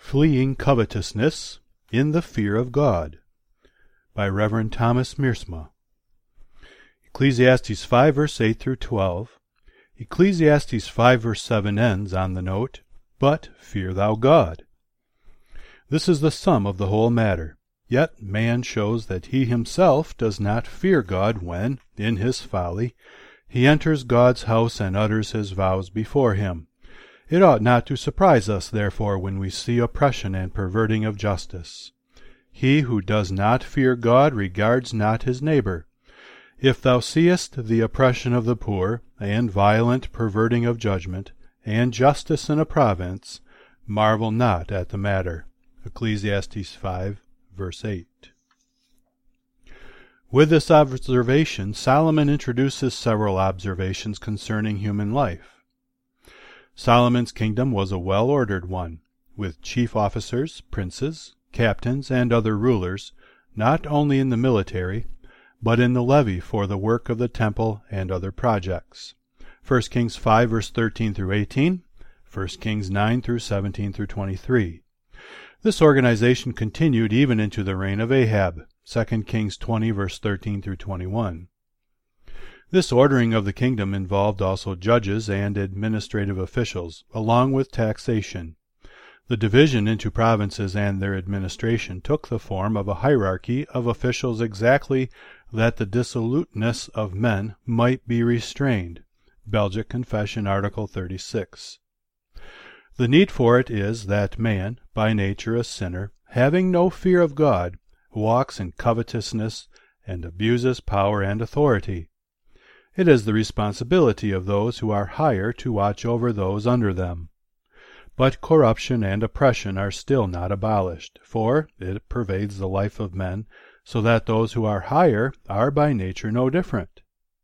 Fleeing Covetousness in the Fear of God, by Reverend Thomas Meersma. Ecclesiastes 5 verse 8 through 12. Ecclesiastes 5 verse 7 ends on the note, "But fear thou God." This is the sum of the whole matter. Yet man shows that he himself does not fear God when, in his folly, he enters God's house and utters his vows before him. It ought not to surprise us, therefore, when we see oppression and perverting of justice. He who does not fear God regards not his neighbor. If thou seest the oppression of the poor, and violent perverting of judgment, and justice in a province, marvel not at the matter. Ecclesiastes 5, verse 8. With this observation, Solomon introduces several observations concerning human life. Solomon's kingdom was a well-ordered one, with chief officers, princes, captains, and other rulers, not only in the military, but in the levy for the work of the temple and other projects. 1 Kings 5 verse 13 through 18, 1 Kings 9 through 17 through 23. This organization continued even into the reign of Ahab, 2 Kings 20 verse 13 through 21. This ordering of the kingdom involved also judges and administrative officials, along with taxation. The division into provinces and their administration took the form of a hierarchy of officials exactly that the dissoluteness of men might be restrained. Belgic Confession, Article 36. The need for it is that man, by nature a sinner, having no fear of God, walks in covetousness and abuses power and authority. It is the responsibility of those who are higher to watch over those under them. But corruption and oppression are still not abolished, for it pervades the life of men, so that those who are higher are by nature no different.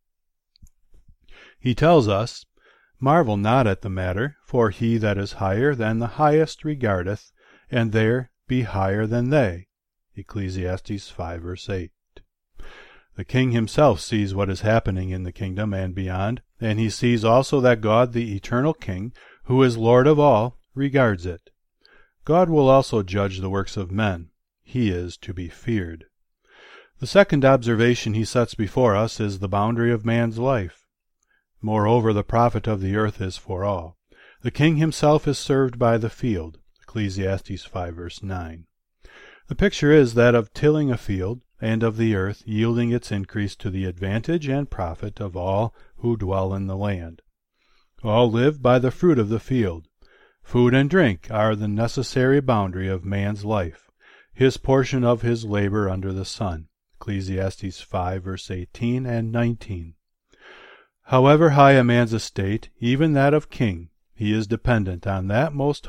He tells us, "Marvel not at the matter, for he that is higher than the highest regardeth, and there be higher than they." Ecclesiastes 5 verse 8. The king himself sees what is happening in the kingdom and beyond, and he sees also that God, the eternal King, who is Lord of all, regards it. God will also judge the works of men. He is to be feared. The second observation he sets before us is the boundary of man's life. Moreover, the profit of the earth is for all. The king himself is served by the field. Ecclesiastes 5 verse 9. The picture is that of tilling a field, and of the earth yielding its increase to the advantage and profit of all who dwell in the land. All live by the fruit of the field. Food and drink are the necessary boundary of man's life, his portion of his labor under the sun. Ecclesiastes 5 verse 18 and 19. However high a man's estate, even that of king, he is dependent on that most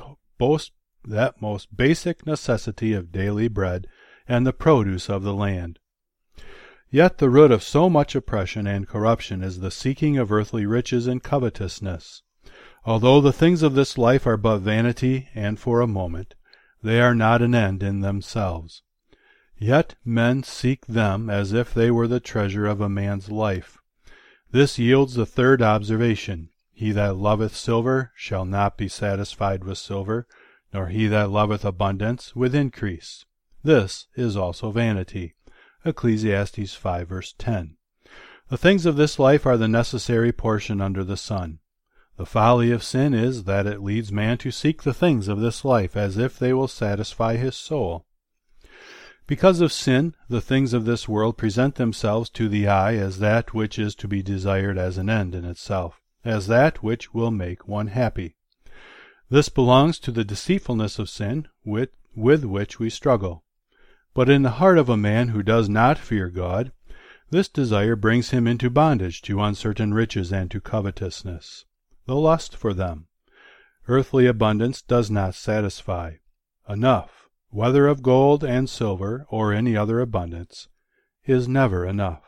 basic necessity of daily bread and the produce of the land. Yet the root of so much oppression and corruption is the seeking of earthly riches and covetousness. Although the things of this life are but vanity and for a moment, they are not an end in themselves. Yet men seek them as if they were the treasure of a man's life. This yields the third observation. He that loveth silver shall not be satisfied with silver, nor he that loveth abundance with increase. This is also vanity. Ecclesiastes 5 verse 10. The things of this life are the necessary portion under the sun. The folly of sin is that it leads man to seek the things of this life as if they will satisfy his soul. Because of sin, the things of this world present themselves to the eye as that which is to be desired as an end in itself, as that which will make one happy. This belongs to the deceitfulness of sin with which we struggle. But in the heart of a man who does not fear God, this desire brings him into bondage to uncertain riches and to covetousness, the lust for them. Earthly abundance does not satisfy. Enough, whether of gold and silver or any other abundance, is never enough.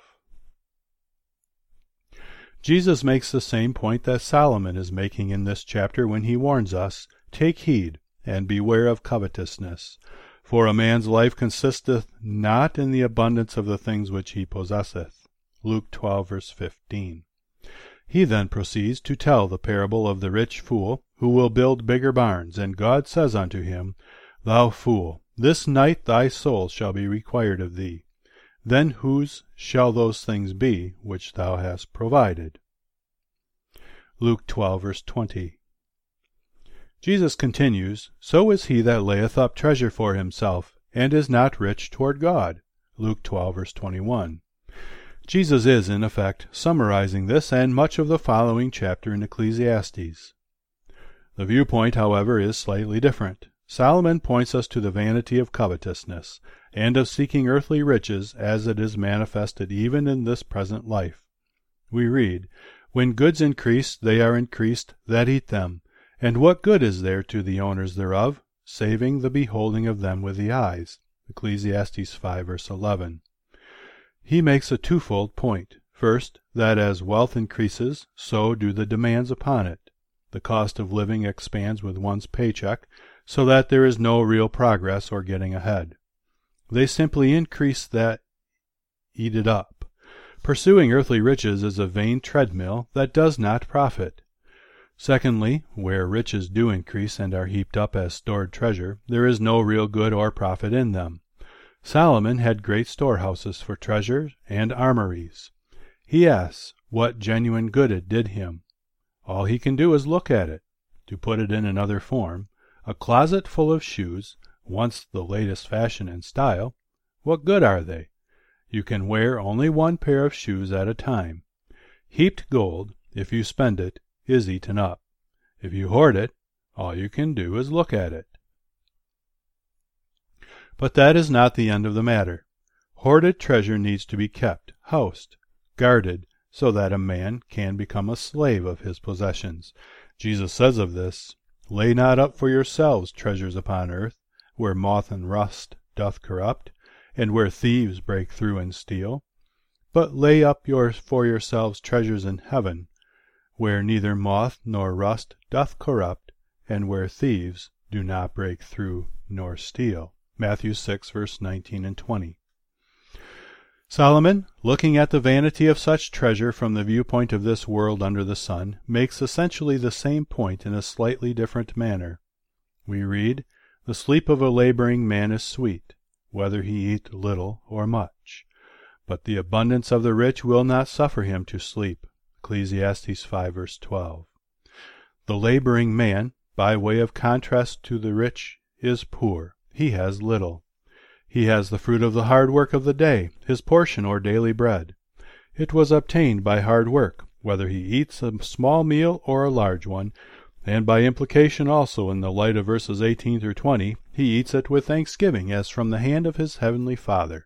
Jesus makes the same point that Solomon is making in this chapter when he warns us, "Take heed, and beware of covetousness. For a man's life consisteth not in the abundance of the things which he possesseth." Luke 12 verse 15. He then proceeds to tell the parable of the rich fool who will build bigger barns, and God says unto him, Thou fool, this night thy soul shall be required of thee. Then whose shall those things be which thou hast provided? Luke 12, verse 20. Jesus continues, So is he that layeth up treasure for himself, and is not rich toward God. Luke 12, verse 21. Jesus is, in effect, summarizing this and much of the following chapter in Ecclesiastes. The viewpoint, however, is slightly different. Solomon points us to the vanity of covetousness, and of seeking earthly riches as it is manifested even in this present life. We read, When goods increase, they are increased that eat them. And what good is there to the owners thereof, saving the beholding of them with the eyes? Ecclesiastes 5, verse 11. He makes a twofold point. First, that as wealth increases, so do the demands upon it. The cost of living expands with one's paycheck, so that there is no real progress or getting ahead. They simply increase that eat it up. Pursuing earthly riches is a vain treadmill that does not profit. Secondly, where riches do increase and are heaped up as stored treasure, there is no real good or profit in them. Solomon had great storehouses for treasure and armories. He asks what genuine good it did him. All he can do is look at it. To put it in another form, a closet full of shoes, once the latest fashion and style, what good are they? You can wear only one pair of shoes at a time. Heaped gold, if you spend it, is eaten up. If you hoard it, all you can do is look at it. But that is not the end of the matter. Hoarded treasure needs to be kept, housed, guarded, so that a man can become a slave of his possessions. Jesus says of this, Lay not up for yourselves treasures upon earth, where moth and rust doth corrupt, and where thieves break through and steal. But lay up for yourselves treasures in heaven, where neither moth nor rust doth corrupt, and where thieves do not break through nor steal. Matthew 6, verse 19 and 20. Solomon, looking at the vanity of such treasure from the viewpoint of this world under the sun, makes essentially the same point in a slightly different manner. We read, The sleep of a laboring man is sweet, whether he eat little or much. But the abundance of the rich will not suffer him to sleep. Ecclesiastes 5, verse 12. The laboring man, by way of contrast to the rich, is poor. He has little. He has the fruit of the hard work of the day, his portion or daily bread. It was obtained by hard work, whether he eats a small meal or a large one, and by implication also in the light of verses 18 through 20, he eats it with thanksgiving as from the hand of his heavenly Father.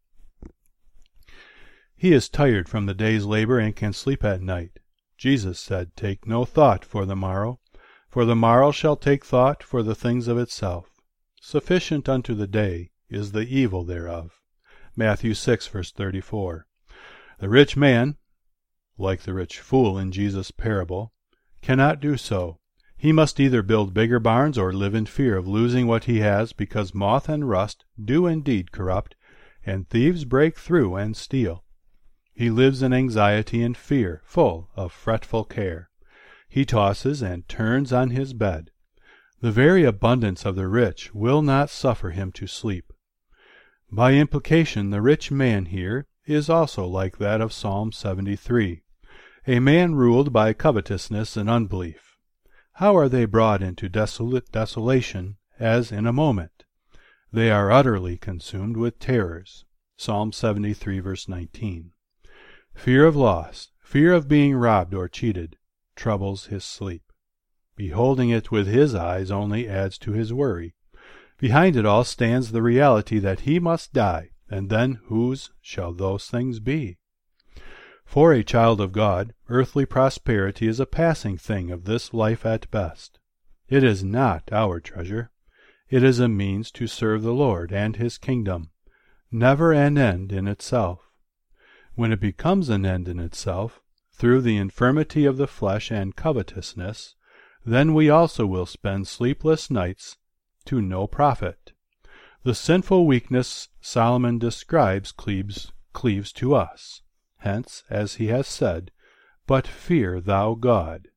He is tired from the day's labor and can sleep at night. Jesus said, Take no thought for the morrow shall take thought for the things of itself. Sufficient unto the day is the evil thereof. Matthew 6, verse 34. The rich man, like the rich fool in Jesus' parable, cannot do so. He must either build bigger barns or live in fear of losing what he has, because moth and rust do indeed corrupt, and thieves break through and steal. He lives in anxiety and fear, full of fretful care. He tosses and turns on his bed. The very abundance of the rich will not suffer him to sleep. By implication, the rich man here is also like that of Psalm 73, a man ruled by covetousness and unbelief. How are they brought into desolation as in a moment? They are utterly consumed with terrors. Psalm 73, verse 19. Fear of loss, fear of being robbed or cheated, troubles his sleep. Beholding it with his eyes only adds to his worry. Behind it all stands the reality that he must die, and then whose shall those things be? For a child of God, earthly prosperity is a passing thing of this life at best. It is not our treasure. It is a means to serve the Lord and his kingdom, never an end in itself. When it becomes an end in itself, through the infirmity of the flesh and covetousness, then we also will spend sleepless nights to no profit. The sinful weakness Solomon describes cleaves to us. Hence, as he has said, But fear thou God.